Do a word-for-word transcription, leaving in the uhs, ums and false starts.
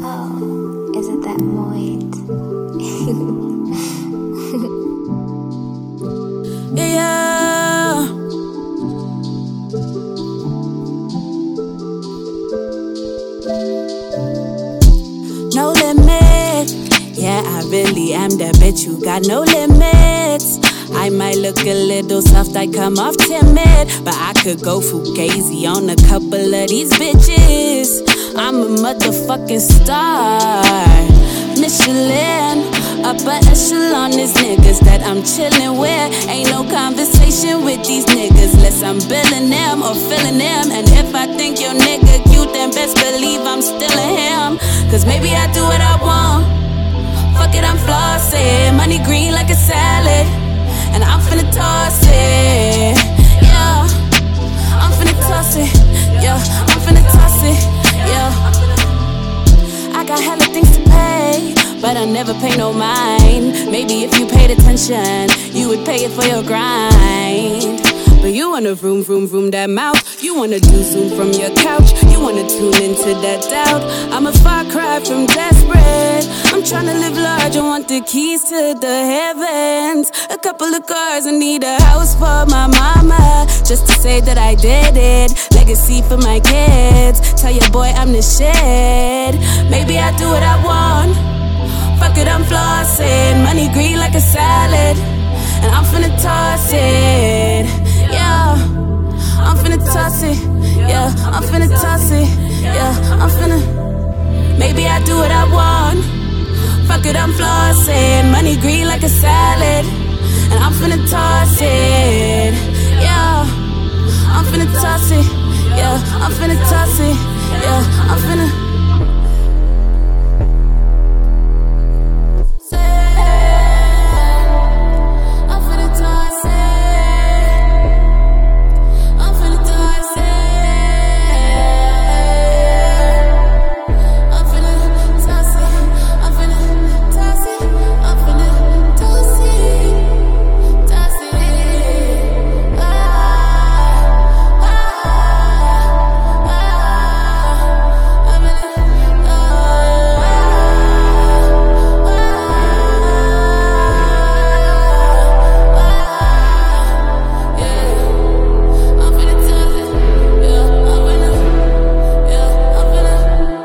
Oh, is it that point? Yeah. No limit. Yeah, I really am that bitch. You got no limits. I might look a little soft, I come off timid, but I could go fugazi on a couple of these bitches. I'm a motherfucking star. Michelin, upper echelon is niggas that I'm chillin' with. Ain't no conversation with these niggas unless I'm billing them or filling them. And if I think your nigga cute, then best believe I'm stealing him. Cause maybe I do what I want. Fuck it, I'm flossing. Money green like a salad. And I'm finna toss it, yeah. I'm finna toss it, yeah. I'm finna toss it, yeah. I got hella things to pay, but I never pay no mind. Maybe if you paid attention, you would pay it for your grind. But you wanna vroom, vroom, vroom that mouth. You wanna do zoom from your couch. You wanna tune into that doubt. I'm a far cry from desperate. I'm tryna live large, I want the keys to the heavens. A couple of cars, I need a house for my mama. Just to say that I did it. Legacy for my kids. Tell your boy I'm the shit. Maybe I do what I want. Fuck it, I'm flossing. Money green like a salad. And I'm finna toss it, yeah. I'm finna toss it, yeah. I'm finna toss it, yeah. I'm finna. Maybe I do what I want. Fuck it, I'm flossing. Money green like a salad. And I'm finna toss it, yeah. I'm finna toss it, yeah. I'm finna toss it, yeah. I'm finna.